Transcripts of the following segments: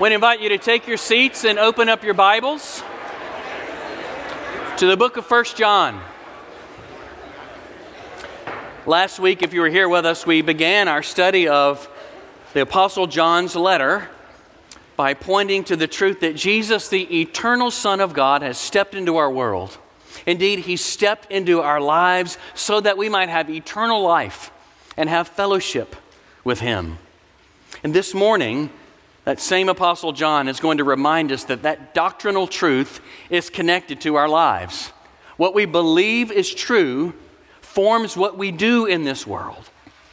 I invite you to take your seats and open up your Bibles to the book of 1 John. Last week, if you were here with us, we began our study of the Apostle John's letter by pointing to the truth that Jesus, the eternal Son of God, has stepped into our world. Indeed, He stepped into our lives so that we might have eternal life and have fellowship with Him. And this morning, that same Apostle John is going to remind us that that doctrinal truth is connected to our lives. What we believe is true forms what we do in this world.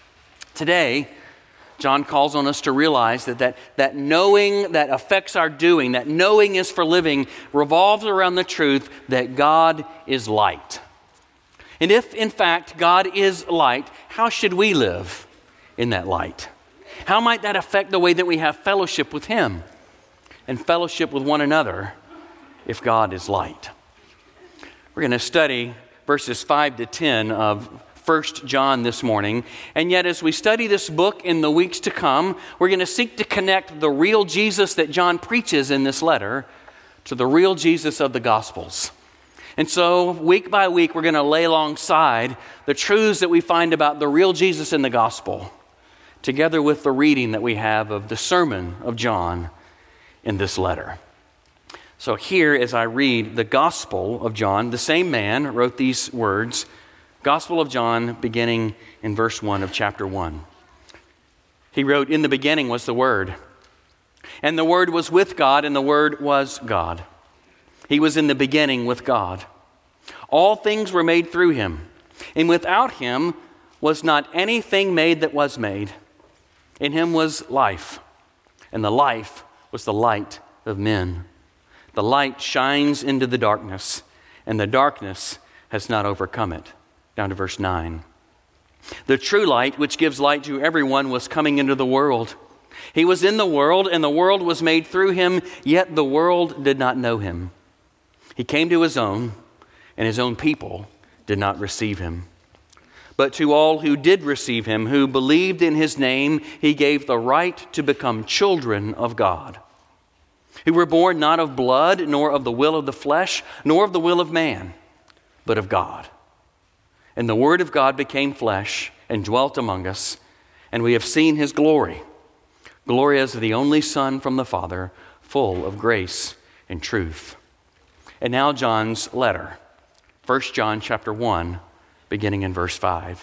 Today, John calls on us to realize that knowing that affects our doing, that knowing is for living, revolves around the truth that God is light. And if, in fact, God is light, how should we live in that light? How might that affect the way that we have fellowship with Him and fellowship with one another if God is light? We're going to study verses 5 to 10 of 1 John this morning. And yet as we study this book in the weeks to come, we're going to seek to connect the real Jesus that John preaches in this letter to the real Jesus of the Gospels. And so week by week, we're going to lay alongside the truths that we find about the real Jesus in the Gospel, together with the reading that we have of the sermon of John in this letter. So here, as I read the Gospel of John, the same man wrote these words, Gospel of John, beginning in verse 1 of chapter 1. He wrote, "In the beginning was the Word, and the Word was with God, and the Word was God. He was in the beginning with God. All things were made through Him, and without Him was not anything made that was made. In Him was life, and the life was the light of men. The light shines into the darkness, and the darkness has not overcome it." Down to verse 9. "The true light, which gives light to everyone, was coming into the world. He was in the world, and the world was made through Him, yet the world did not know Him. He came to His own, and His own people did not receive Him. But to all who did receive Him, who believed in His name, He gave the right to become children of God, who were born not of blood, nor of the will of the flesh, nor of the will of man, but of God. And the Word of God became flesh and dwelt among us, and we have seen His glory, glory as of the only Son from the Father, full of grace and truth." And now John's letter, 1 John chapter 1, beginning in verse 5.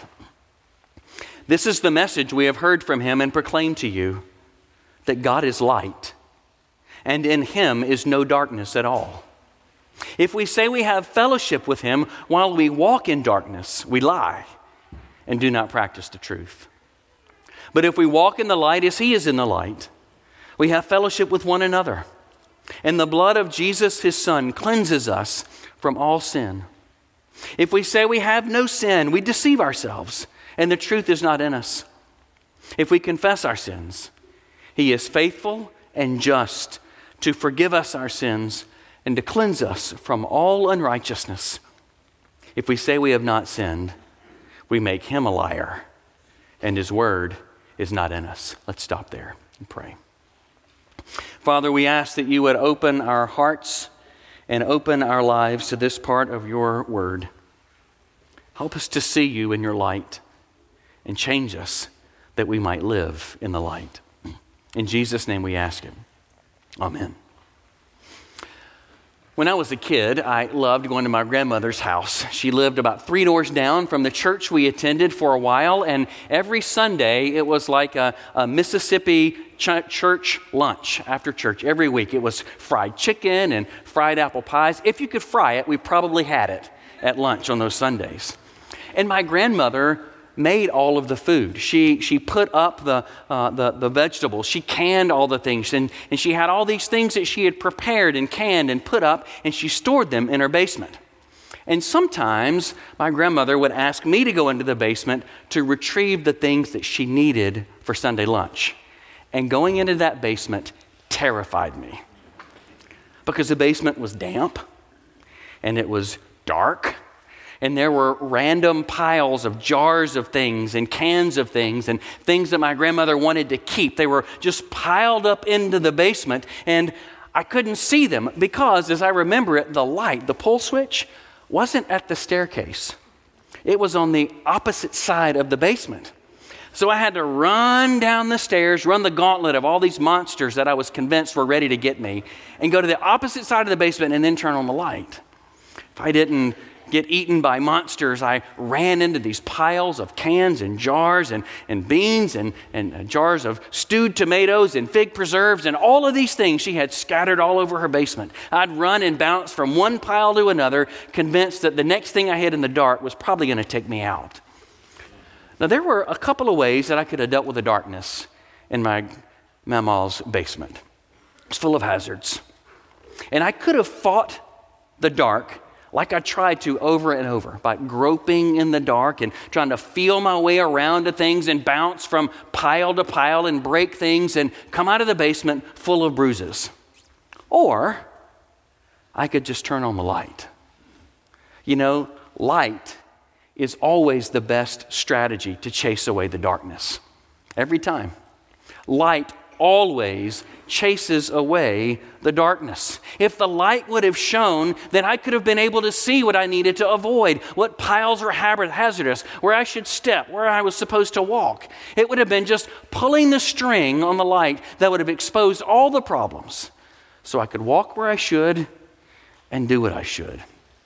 "This is the message we have heard from Him and proclaimed to you, that God is light, and in Him is no darkness at all. If we say we have fellowship with Him while we walk in darkness, we lie and do not practice the truth. But if we walk in the light as He is in the light, we have fellowship with one another. And the blood of Jesus, His Son, cleanses us from all sin. If we say we have no sin, we deceive ourselves, and the truth is not in us. If we confess our sins, He is faithful and just to forgive us our sins and to cleanse us from all unrighteousness. If we say we have not sinned, we make Him a liar, and His word is not in us." Let's stop there and pray. Father, we ask that You would open our hearts and open our lives to this part of Your word. Help us to see You in Your light and change us that we might live in the light. In Jesus' name we ask it. Amen. When I was a kid, I loved going to my grandmother's house. She lived about 3 doors down from the church we attended for a while, and every Sunday it was like a Mississippi church lunch after church. Every week it was fried chicken and fried apple pies. If you could fry it, we probably had it at lunch on those Sundays. And my grandmother made all of the food. She put up the vegetables. She canned all the things. And she had all these things that she had prepared and canned and put up, and she stored them in her basement. And sometimes my grandmother would ask me to go into the basement to retrieve the things that she needed for Sunday lunch. And going into that basement terrified me, because the basement was damp, and it was dark, And there were random piles of jars of things and cans of things and things that my grandmother wanted to keep. They were just piled up into the basement, and I couldn't see them because, as I remember it, the light, the pull switch, wasn't at the staircase. It was on the opposite side of the basement. So I had to run down the stairs, run the gauntlet of all these monsters that I was convinced were ready to get me, and go to the opposite side of the basement and then turn on the light. If I didn't get eaten by monsters, I ran into these piles of cans and jars and beans and jars of stewed tomatoes and fig preserves and all of these things she had scattered all over her basement. I'd run and bounce from one pile to another, convinced that the next thing I hit in the dark was probably going to take me out. Now, there were a couple of ways that I could have dealt with the darkness in my mama's basement. It's full of hazards. And I could have fought the dark like I tried to over and over, by groping in the dark and trying to feel my way around to things and bounce from pile to pile and break things and come out of the basement full of bruises. Or I could just turn on the light. You know, light is always the best strategy to chase away the darkness. Every time. Light always chases away the darkness. If the light would have shone, then I could have been able to see what I needed to avoid, what piles are hazardous, where I should step, where I was supposed to walk. It would have been just pulling the string on the light that would have exposed all the problems, so I could walk where I should and do what I should.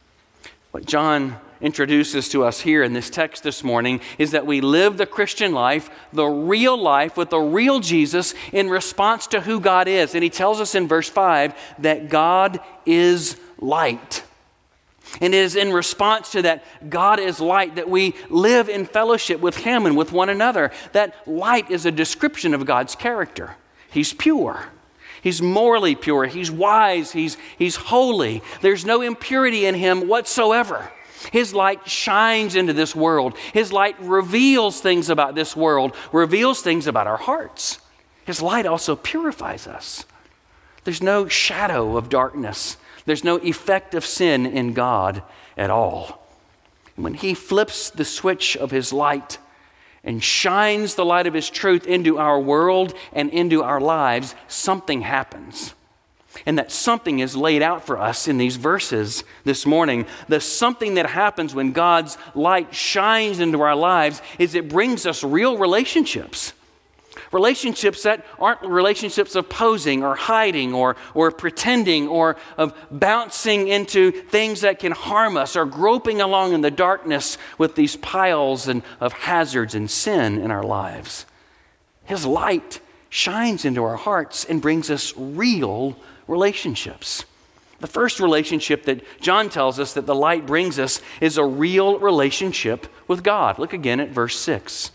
What John introduces to us here in this text this morning is that we live the Christian life, the real life with the real Jesus, in response to who God is. And he tells us in verse 5 that God is light. And it is in response to that God is light that we live in fellowship with him and with one another. That light is a description of God's character. He's pure. He's morally pure. He's wise. He's holy. There's no impurity in him whatsoever. His light shines into this world. His light reveals things about this world, reveals things about our hearts. His light also purifies us. There's no shadow of darkness. There's no effect of sin in God at all. When he flips the switch of his light and shines the light of his truth into our world and into our lives, something happens. And that something is laid out for us in these verses this morning. The something that happens when God's light shines into our lives is it brings us real relationships. Relationships that aren't relationships of posing or hiding or pretending or of bouncing into things that can harm us or groping along in the darkness with these piles of hazards and sin in our lives. His light shines into our hearts and brings us real relationships. The first relationship that John tells us that the light brings us is a real relationship with God. Look again at verse 6.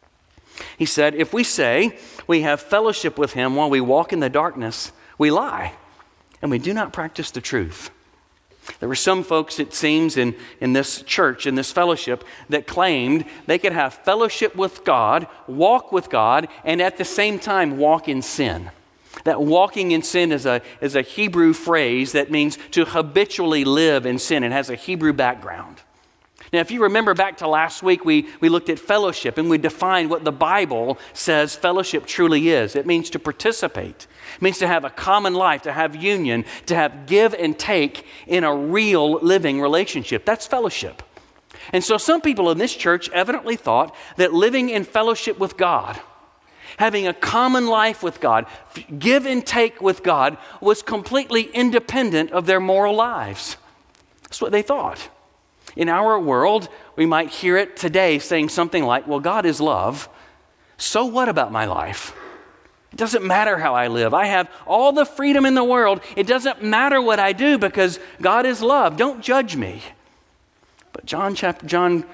He said, if we say we have fellowship with him while we walk in the darkness, we lie, and we do not practice the truth. There were some folks, it seems, in this church, in this fellowship, that claimed they could have fellowship with God, walk with God, and at the same time walk in sin. That walking in sin is a Hebrew phrase that means to habitually live in sin. It has a Hebrew background. Now, if you remember back to last week, we looked at fellowship and we defined what the Bible says fellowship truly is. It means to participate. It means to have a common life, to have union, to have give and take in a real living relationship. That's fellowship. And so some people in this church evidently thought that living in fellowship with God, having a common life with God, give and take with God, was completely independent of their moral lives. That's what they thought. In our world, we might hear it today saying something like, well, God is love. So what about my life? It doesn't matter how I live. I have all the freedom in the world. It doesn't matter what I do because God is love. Don't judge me. But 1 John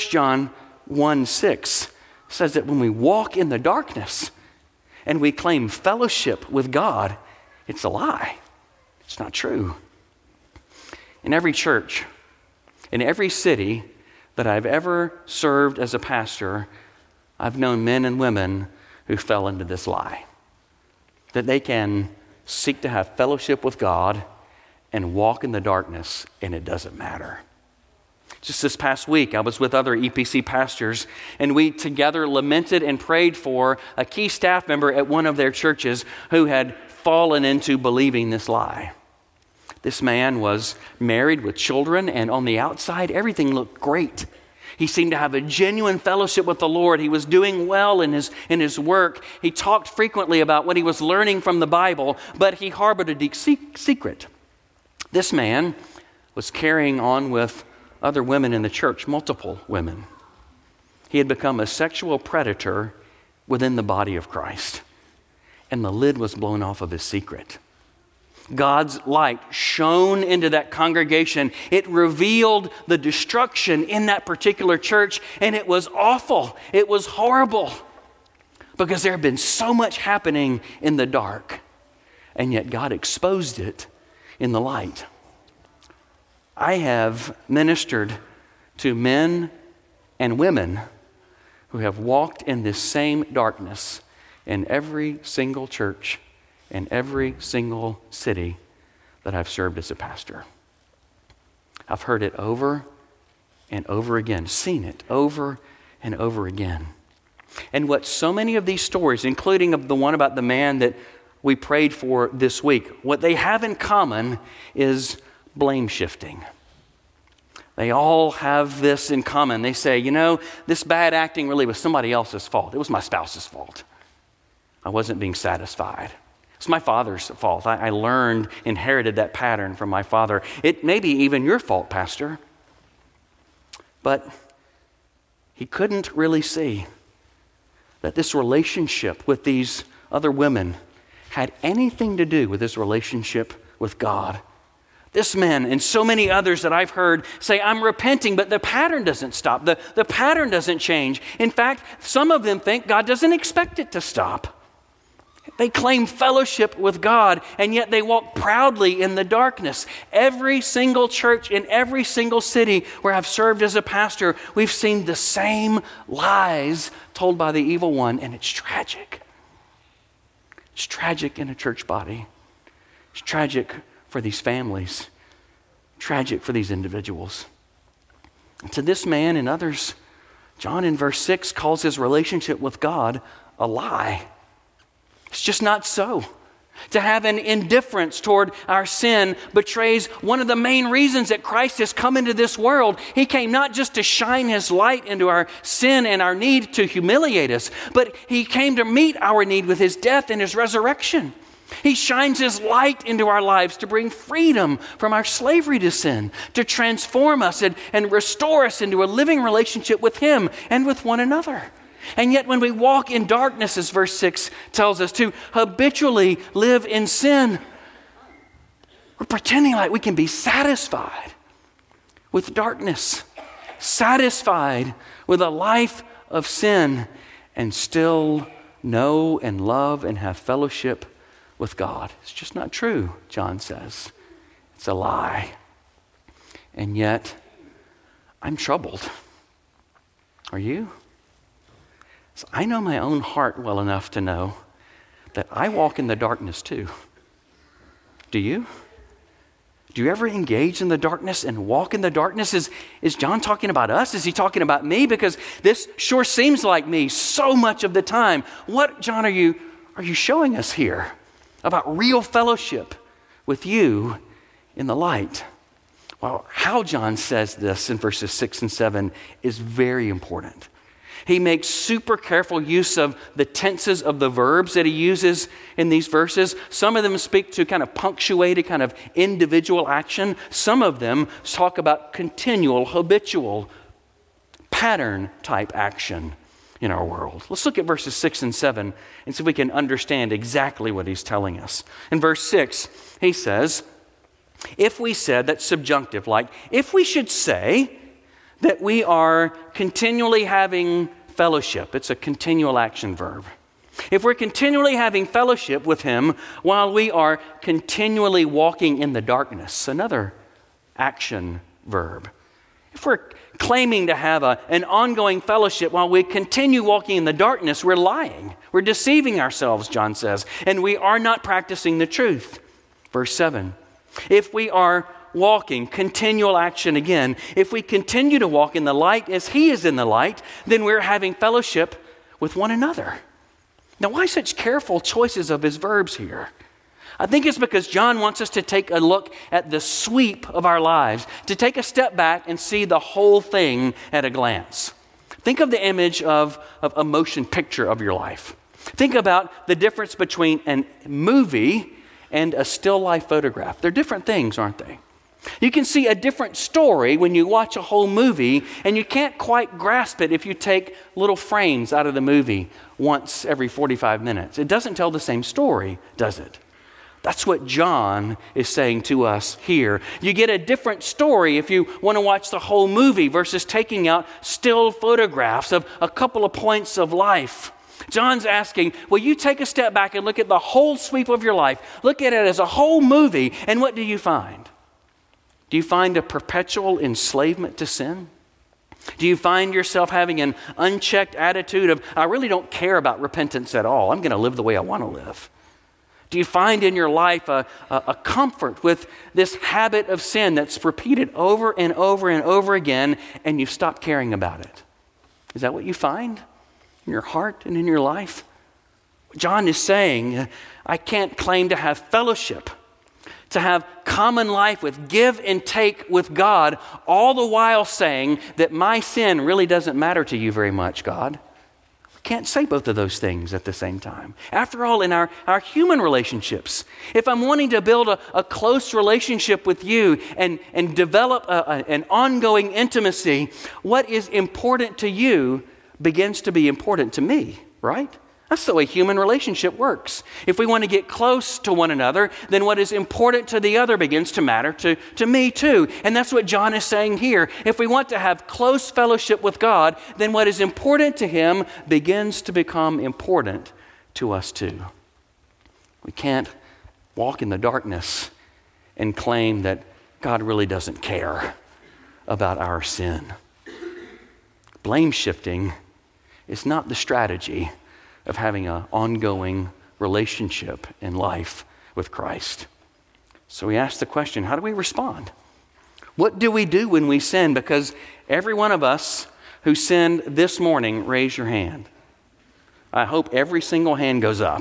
1:6 says that when we walk in the darkness and we claim fellowship with God, it's a lie. It's not true. In every church, in every city that I've ever served as a pastor, I've known men and women who fell into this lie. That they can seek to have fellowship with God and walk in the darkness, and it doesn't matter. Just this past week, I was with other EPC pastors, and we together lamented and prayed for a key staff member at one of their churches who had fallen into believing this lie. This man was married with children, and on the outside, everything looked great. He seemed to have a genuine fellowship with the Lord. He was doing well in his work. He talked frequently about what he was learning from the Bible, but he harbored a deep secret. This man was carrying on with other women in the church, multiple women. He had become a sexual predator within the body of Christ, and the lid was blown off of his secret. God's light shone into that congregation. It revealed the destruction in that particular church, and it was awful. It was horrible because there had been so much happening in the dark, and yet God exposed it in the light. I have ministered to men and women who have walked in this same darkness in every single church, in every single city that I've served as a pastor. I've heard it over and over again, seen it over and over again. And what so many of these stories, including of the one about the man that we prayed for this week, what they have in common is blame shifting. They all have this in common. They say, this bad acting really was somebody else's fault. It was my spouse's fault. I wasn't being satisfied. It's my father's fault. I inherited that pattern from my father. It may be even your fault, Pastor. But he couldn't really see that this relationship with these other women had anything to do with his relationship with God. This man and so many others that I've heard say, I'm repenting, but the pattern doesn't stop. The pattern doesn't change. In fact, some of them think God doesn't expect it to stop. They claim fellowship with God, and yet they walk proudly in the darkness. Every single church in every single city where I've served as a pastor, we've seen the same lies told by the evil one, and it's tragic. It's tragic in a church body. It's tragic for these families. Tragic for these individuals. And to this man and others, John in verse 6 calls his relationship with God a lie. It's just not so. To have an indifference toward our sin betrays one of the main reasons that Christ has come into this world. He came not just to shine his light into our sin and our need to humiliate us, but he came to meet our need with his death and his resurrection. He shines his light into our lives to bring freedom from our slavery to sin, to transform us and restore us into a living relationship with him and with one another. And yet when we walk in darkness, as verse 6 tells us, to habitually live in sin, we're pretending like we can be satisfied with darkness, satisfied with a life of sin, and still know and love and have fellowship with God. It's just not true, John says. It's a lie. And yet, I'm troubled. Are you? So I know my own heart well enough to know that I walk in the darkness too. Do you? Do you ever engage in the darkness and walk in the darkness? Is John talking about us? Is he talking about me? Because this sure seems like me so much of the time. What, John, are you showing us here about real fellowship with you in the light? Well, how John says this in verses 6 and 7 is very important. He makes super careful use of the tenses of the verbs that he uses in these verses. Some of them speak to kind of punctuated, kind of individual action. Some of them talk about continual, habitual, pattern type action in our world. Let's look at verses 6 and 7 and see if we can understand exactly what he's telling us. In verse 6, he says, if we said, that's subjunctive, like, if we should say that we are continually having fellowship. It's a continual action verb. If we're continually having fellowship with him while we are continually walking in the darkness, another action verb. If we're claiming to have an ongoing fellowship while we continue walking in the darkness, we're lying. We're deceiving ourselves, John says, and we are not practicing the truth. Verse 7, if we are walking, continual action again. If we continue to walk in the light as he is in the light, then we're having fellowship with one another. Now, why such careful choices of his verbs here? I think it's because John wants us to take a look at the sweep of our lives, to take a step back and see the whole thing at a glance. Think of the image of a motion picture of your life. Think about the difference between a movie and a still life photograph. They're different things, aren't they? You can see a different story when you watch a whole movie, and you can't quite grasp it if you take little frames out of the movie once every 45 minutes. It doesn't tell the same story, does it? That's what John is saying to us here. You get a different story if you want to watch the whole movie versus taking out still photographs of a couple of points of life. John's asking, will you take a step back and look at the whole sweep of your life? Look at it as a whole movie, and what do you find? Do you find a perpetual enslavement to sin? Do you find yourself having an unchecked attitude of, I really don't care about repentance at all. I'm going to live the way I want to live. Do you find in your life a comfort with this habit of sin that's repeated over and over and over again, and you've stopped caring about it? Is that what you find in your heart and in your life? John is saying, I can't claim to have fellowship, to have common life with give and take with God, all the while saying that my sin really doesn't matter to you very much, God. Can't say both of those things at the same time. After all, in our human relationships, if I'm wanting to build a close relationship with you and develop an ongoing intimacy, what is important to you begins to be important to me, right? That's the way human relationship works. If we want to get close to one another, then what is important to the other begins to matter to me too. And that's what John is saying here. If we want to have close fellowship with God, then what is important to him begins to become important to us too. We can't walk in the darkness and claim that God really doesn't care about our sin. Blame shifting is not the strategy of having an ongoing relationship in life with Christ. So we ask the question, how do we respond? What do we do when we sin? Because every one of us who sinned this morning, raise your hand. I hope every single hand goes up.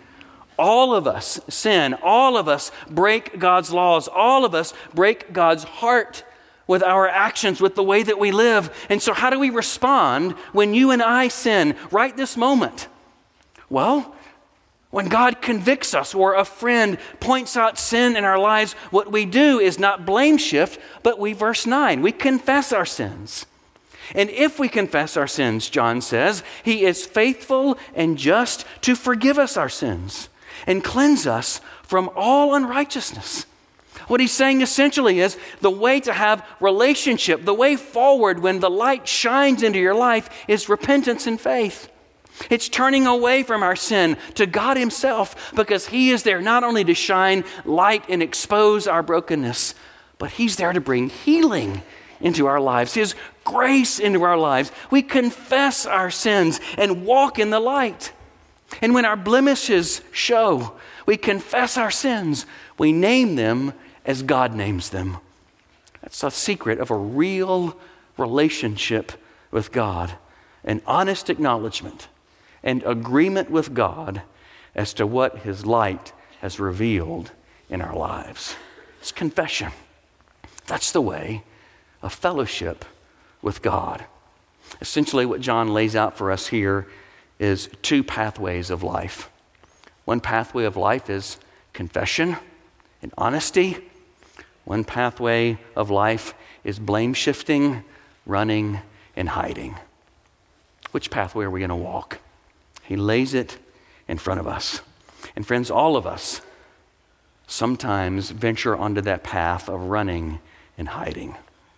All of us sin. All of us break God's laws. All of us break God's heart with our actions, with the way that we live. And so how do we respond when you and I sin right this moment? Well, when God convicts us or a friend points out sin in our lives, what we do is not blame shift, but verse 9, we confess our sins. And if we confess our sins, John says, he is faithful and just to forgive us our sins and cleanse us from all unrighteousness. What he's saying essentially is the way to have relationship, the way forward when the light shines into your life is repentance and faith. It's turning away from our sin to God himself, because he is there not only to shine light and expose our brokenness, but he's there to bring healing into our lives, his grace into our lives. We confess our sins and walk in the light. And when our blemishes show, we confess our sins. We name them as God names them. That's the secret of a real relationship with God, an honest acknowledgement and agreement with God as to what his light has revealed in our lives. It's confession. That's the way of fellowship with God. Essentially, what John lays out for us here is two pathways of life. One pathway of life is confession and honesty. One pathway of life is blame shifting, running, and hiding. Which pathway are we going to walk? He lays it in front of us. And friends, all of us sometimes venture onto that path of running and hiding.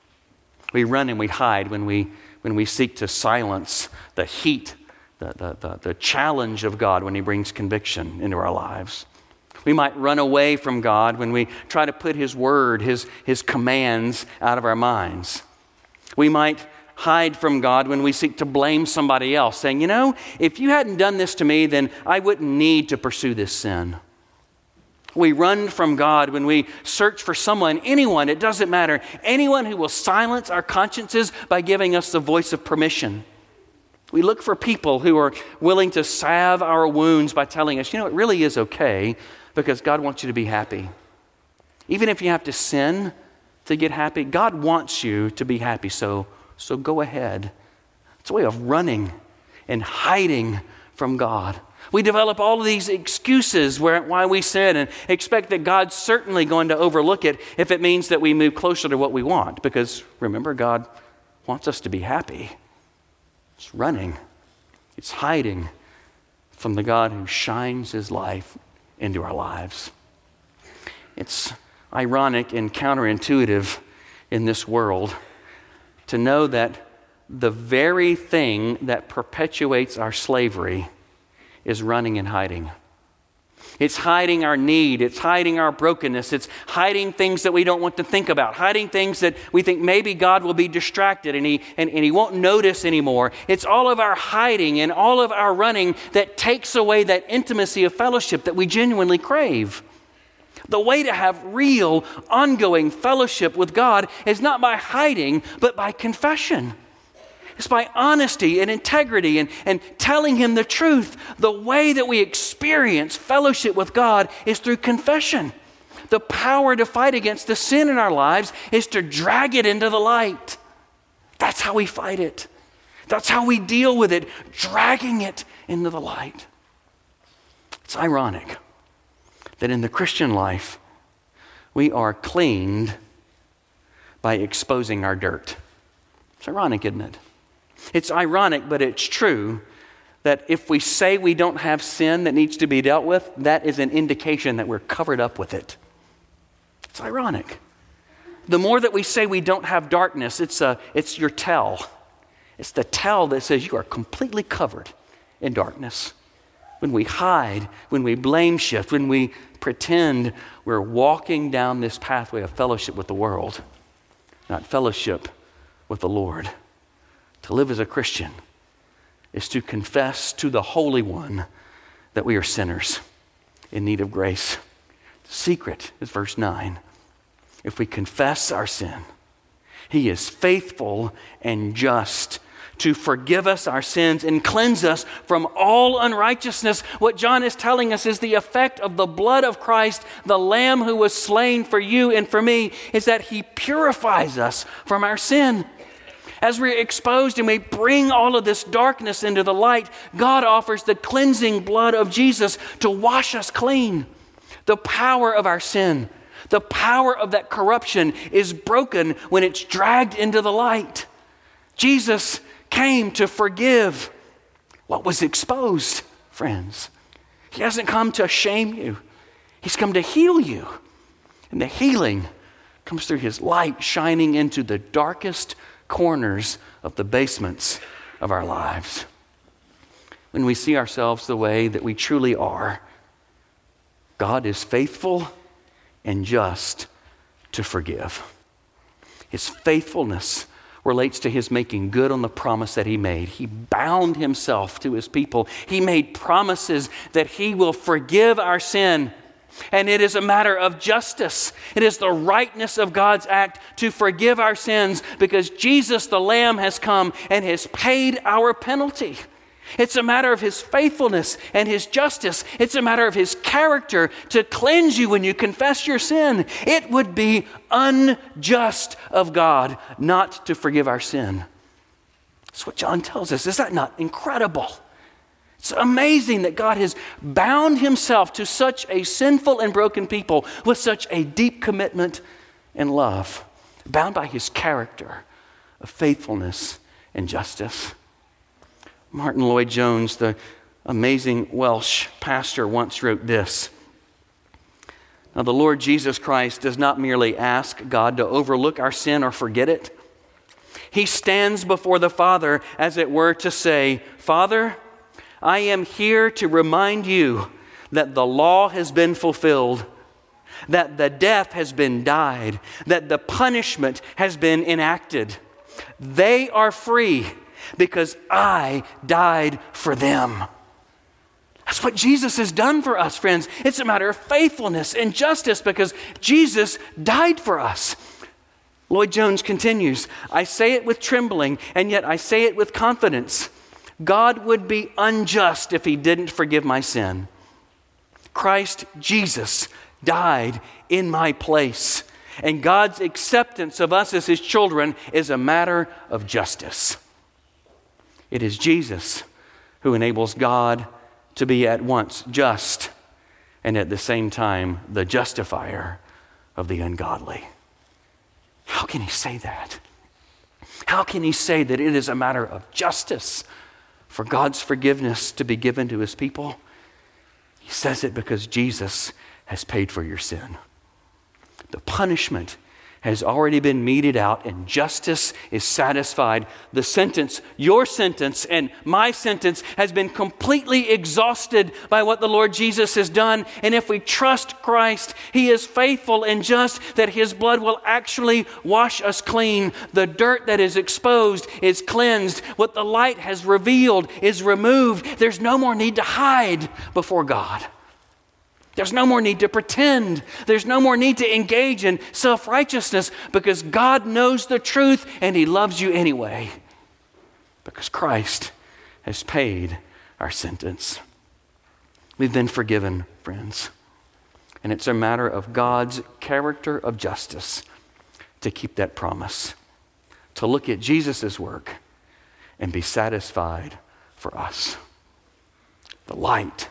We run and we hide when we seek to silence the heat, the challenge of God when he brings conviction into our lives. We might run away from God when we try to put his word, his commands out of our minds. We might hide from God when we seek to blame somebody else, saying, if you hadn't done this to me, then I wouldn't need to pursue this sin. We run from God when we search for someone, anyone, it doesn't matter, anyone who will silence our consciences by giving us the voice of permission. We look for people who are willing to salve our wounds by telling us, it really is okay because God wants you to be happy. Even if you have to sin to get happy, God wants you to be happy, so go ahead. It's a way of running and hiding from God. We develop all of these excuses why we sin and expect that God's certainly going to overlook it if it means that we move closer to what we want. Because remember, God wants us to be happy. It's running. It's hiding from the God who shines his life into our lives. It's ironic and counterintuitive in this world to know that the very thing that perpetuates our slavery is running and hiding. It's hiding our need. It's hiding our brokenness. It's hiding things that we don't want to think about, hiding things that we think maybe God will be distracted and he won't notice anymore. It's all of our hiding and all of our running that takes away that intimacy of fellowship that we genuinely crave. The way to have real, ongoing fellowship with God is not by hiding, but by confession. It's by honesty and integrity and telling him the truth. The way that we experience fellowship with God is through confession. The power to fight against the sin in our lives is to drag it into the light. That's how we fight it. That's how we deal with it, dragging it into the light. It's ironic that in the Christian life, we are cleaned by exposing our dirt. It's ironic, isn't it? It's ironic, but it's true that if we say we don't have sin that needs to be dealt with, that is an indication that we're covered up with it. It's ironic. The more that we say we don't have darkness, it's your tell. It's the tell that says you are completely covered in darkness. When we hide, when we blame shift, when we pretend we're walking down this pathway of fellowship with the world, not fellowship with the Lord. To live as a Christian is to confess to the Holy One that we are sinners in need of grace. The secret is verse 9. If we confess our sin, he is faithful and just to forgive us our sins and cleanse us from all unrighteousness. What John is telling us is the effect of the blood of Christ, the Lamb who was slain for you and for me, is that he purifies us from our sin. As we're exposed and we bring all of this darkness into the light, God offers the cleansing blood of Jesus to wash us clean. The power of our sin, the power of that corruption is broken when it's dragged into the light. Jesus came to forgive what was exposed, friends. He hasn't come to shame you. He's come to heal you. And the healing comes through his light shining into the darkest corners of the basements of our lives. When we see ourselves the way that we truly are, God is faithful and just to forgive. His faithfulness relates to his making good on the promise that he made. He bound himself to his people. He made promises that he will forgive our sin. And it is a matter of justice. It is the rightness of God's act to forgive our sins because Jesus the Lamb has come and has paid our penalty. It's a matter of his faithfulness and his justice. It's a matter of his character to cleanse you when you confess your sin. It would be unjust of God not to forgive our sin. That's what John tells us. Is that not incredible? It's amazing that God has bound himself to such a sinful and broken people with such a deep commitment and love, bound by his character of faithfulness and justice. Martin Lloyd-Jones, the amazing Welsh pastor, once wrote this. Now, the Lord Jesus Christ does not merely ask God to overlook our sin or forget it. He stands before the Father, as it were, to say, Father, I am here to remind you that the law has been fulfilled, that the death has been died, that the punishment has been enacted. They are free because I died for them. That's what Jesus has done for us, friends. It's a matter of faithfulness and justice because Jesus died for us. Lloyd Jones continues, I say it with trembling, and yet I say it with confidence. God would be unjust if he didn't forgive my sin. Christ Jesus died in my place, and God's acceptance of us as his children is a matter of justice. It is Jesus who enables God to be at once just and at the same time the justifier of the ungodly. How can he say that? How can he say that it is a matter of justice for God's forgiveness to be given to his people? He says it because Jesus has paid for your sin. The punishment has already been meted out and justice is satisfied. The sentence, your sentence and my sentence, has been completely exhausted by what the Lord Jesus has done. And if we trust Christ, he is faithful and just that his blood will actually wash us clean. The dirt that is exposed is cleansed. What the light has revealed is removed. There's no more need to hide before God. There's no more need to pretend. There's no more need to engage in self-righteousness because God knows the truth and he loves you anyway because Christ has paid our sentence. We've been forgiven, friends. And it's a matter of God's character of justice to keep that promise, to look at Jesus' work and be satisfied for us. The light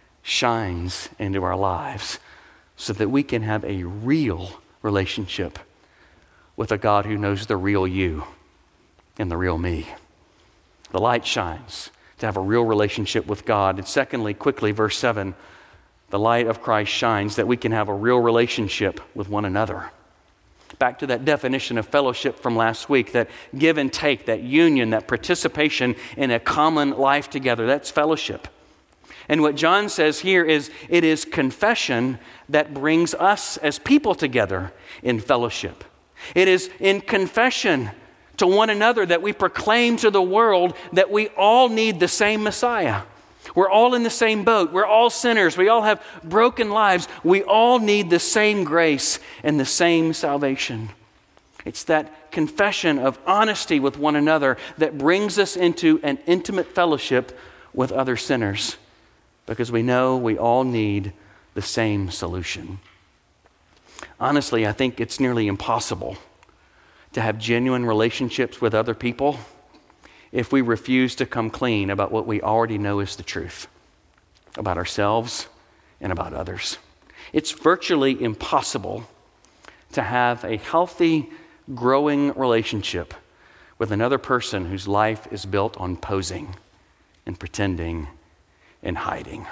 shines into our lives so that we can have a real relationship with a God who knows the real you and the real me. The light shines to have a real relationship with God. And secondly, quickly, verse 7, the light of Christ shines that we can have a real relationship with one another. Back to that definition of fellowship from last week, that give and take, that union, that participation in a common life together, that's fellowship. And what John says here is it is confession that brings us as people together in fellowship. It is in confession to one another that we proclaim to the world that we all need the same Messiah. We're all in the same boat. We're all sinners. We all have broken lives. We all need the same grace and the same salvation. It's that confession of honesty with one another that brings us into an intimate fellowship with other sinners, because we know we all need the same solution. Honestly, I think it's nearly impossible to have genuine relationships with other people if we refuse to come clean about what we already know is the truth about ourselves and about others. It's virtually impossible to have a healthy, growing relationship with another person whose life is built on posing and pretending and hiding.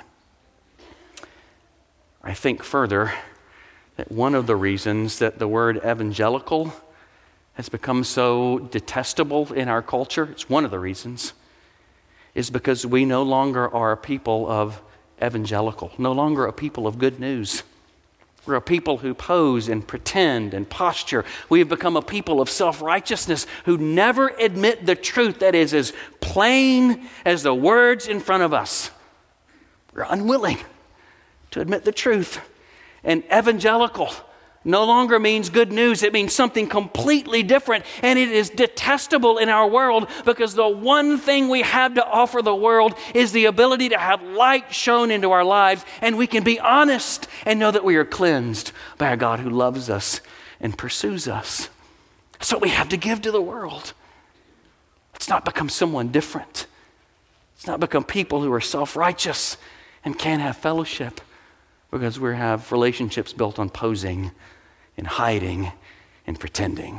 I think further that one of the reasons that the word evangelical has become so detestable in our culture, it's one of the reasons, is because we no longer are a people of evangelical, no longer a people of good news. We're a people who pose and pretend and posture. We have become a people of self-righteousness who never admit the truth that is as plain as the words in front of us. We're unwilling to admit the truth. And evangelical no longer means good news. It means something completely different. And it is detestable in our world because the one thing we have to offer the world is the ability to have light shown into our lives. And we can be honest and know that we are cleansed by a God who loves us and pursues us. That's what we have to give to the world. Let's not become someone different. Let's not become people who are self-righteous and can't have fellowship because we have relationships built on posing and hiding and pretending.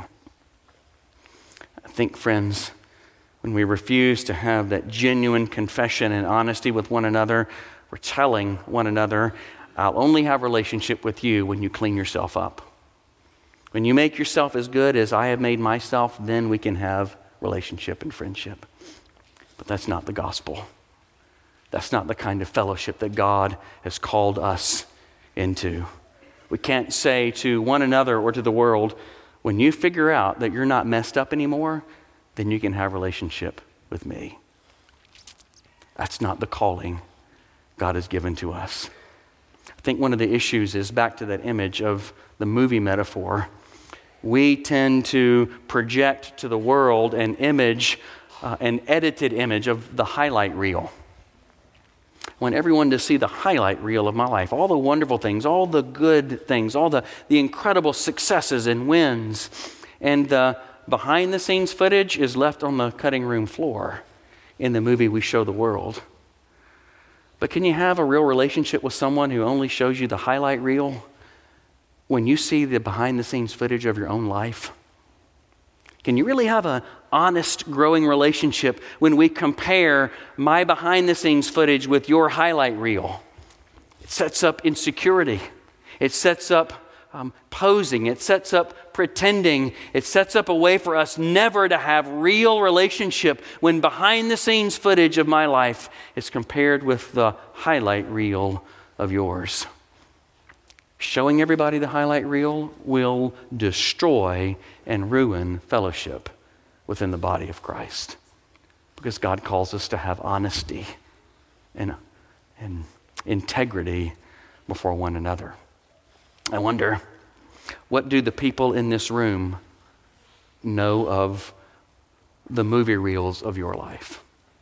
I think, friends, when we refuse to have that genuine confession and honesty with one another, we're telling one another, I'll only have a relationship with you when you clean yourself up. When you make yourself as good as I have made myself, then we can have relationship and friendship. But that's not the gospel. That's not the kind of fellowship that God has called us into. We can't say to one another or to the world, when you figure out that you're not messed up anymore, then you can have relationship with me. That's not the calling God has given to us. I think one of the issues is back to that image of the movie metaphor. We tend to project to the world an image, an edited image of the highlight reel. I want everyone to see the highlight reel of my life, all the wonderful things, all the good things, all the incredible successes and wins. And the behind-the-scenes footage is left on the cutting room floor in the movie we show the world. But can you have a real relationship with someone who only shows you the highlight reel when you see the behind-the-scenes footage of your own life? Can you really have an honest, growing relationship when we compare my behind-the-scenes footage with your highlight reel? It sets up insecurity. It sets up posing. It sets up pretending. It sets up a way for us never to have real relationship when behind-the-scenes footage of my life is compared with the highlight reel of yours. Showing everybody the highlight reel will destroy and ruin fellowship within the body of Christ, because God calls us to have honesty and integrity before one another. I wonder, what do the people in this room know of the movie reels of your life?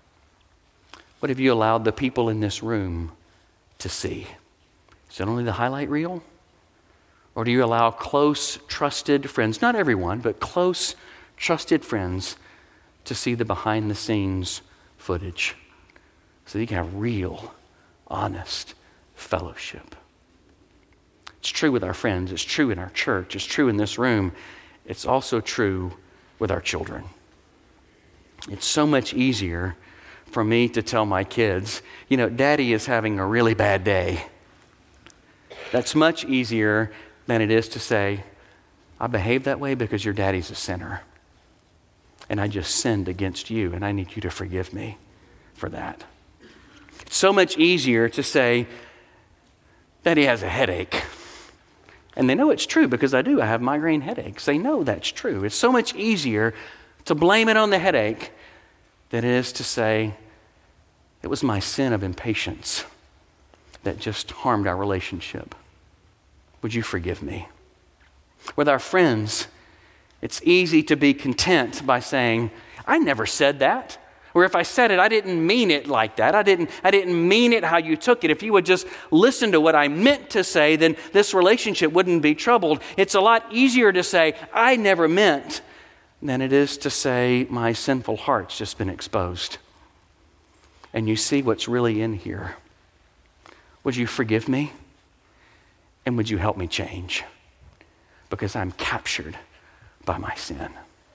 What have you allowed the people in this room to see? Is it only the highlight reel? Or do you allow close, trusted friends, not everyone, but close, trusted friends, to see the behind-the-scenes footage so that you can have real, honest fellowship? It's true with our friends. It's true in our church. It's true in this room. It's also true with our children. It's so much easier for me to tell my kids, Daddy is having a really bad day. That's much easier than it is to say, I behave that way because your daddy's a sinner. And I just sinned against you, and I need you to forgive me for that. It's so much easier to say, Daddy has a headache. And they know it's true because I do. I have migraine headaches. They know that's true. It's so much easier to blame it on the headache than it is to say, it was my sin of impatience that just harmed our relationship. Would you forgive me? With our friends, it's easy to be content by saying, I never said that. Or if I said it, I didn't mean it like that. I didn't mean it how you took it. If you would just listen to what I meant to say, then this relationship wouldn't be troubled. It's a lot easier to say, I never meant, than it is to say, my sinful heart's just been exposed. And you see what's really in here. Would you forgive me? And would you help me change? Because I'm captured by my sin.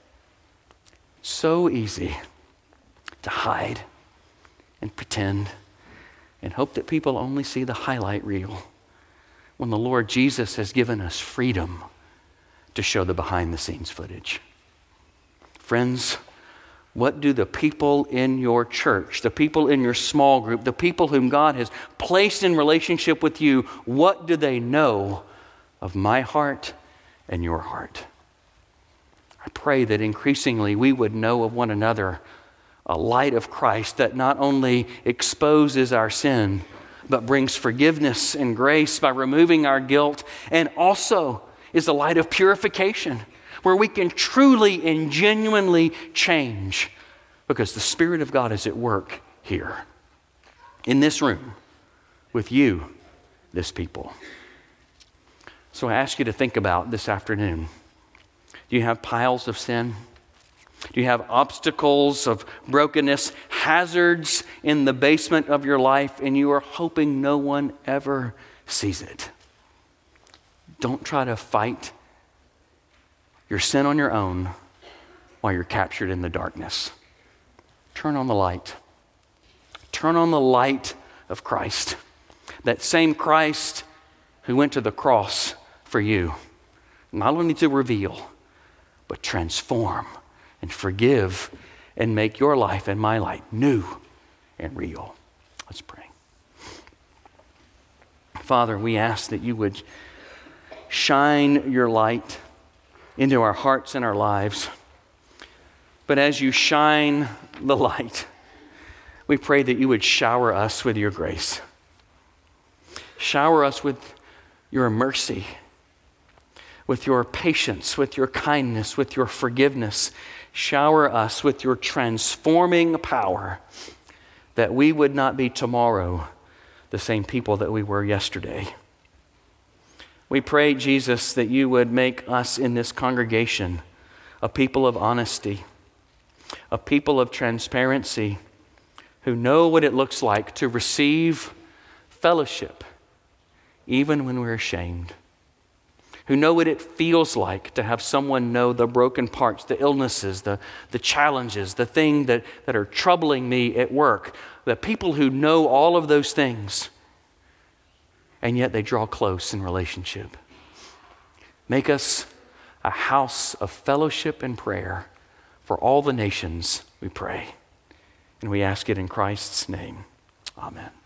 So easy to hide and pretend and hope that people only see the highlight reel when the Lord Jesus has given us freedom to show the behind-the-scenes footage. Friends, what do the people in your church, the people in your small group, the people whom God has placed in relationship with you, what do they know of my heart and your heart? I pray that increasingly we would know of one another a light of Christ that not only exposes our sin, but brings forgiveness and grace by removing our guilt, and also is a light of purification where we can truly and genuinely change because the Spirit of God is at work here in this room with you, this people. So I ask you to think about this afternoon. Do you have piles of sin? Do you have obstacles of brokenness, hazards in the basement of your life, and you are hoping no one ever sees it? Don't try to fight your sin on your own while you're captured in the darkness. Turn on the light. Turn on the light of Christ. That same Christ who went to the cross for you, not only to reveal, but transform and forgive and make your life and my life new and real. Let's pray. Father, we ask that you would shine your light into our hearts and our lives. But as you shine the light, we pray that you would shower us with your grace. Shower us with your mercy, with your patience, with your kindness, with your forgiveness. Shower us with your transforming power, that we would not be tomorrow the same people that we were yesterday. We pray, Jesus, that you would make us in this congregation a people of honesty, a people of transparency, who know what it looks like to receive fellowship even when we're ashamed, who know what it feels like to have someone know the broken parts, the illnesses, the challenges, the things that are troubling me at work, the people who know all of those things, and yet they draw close in relationship. Make us a house of fellowship and prayer for all the nations, we pray. And we ask it in Christ's name. Amen.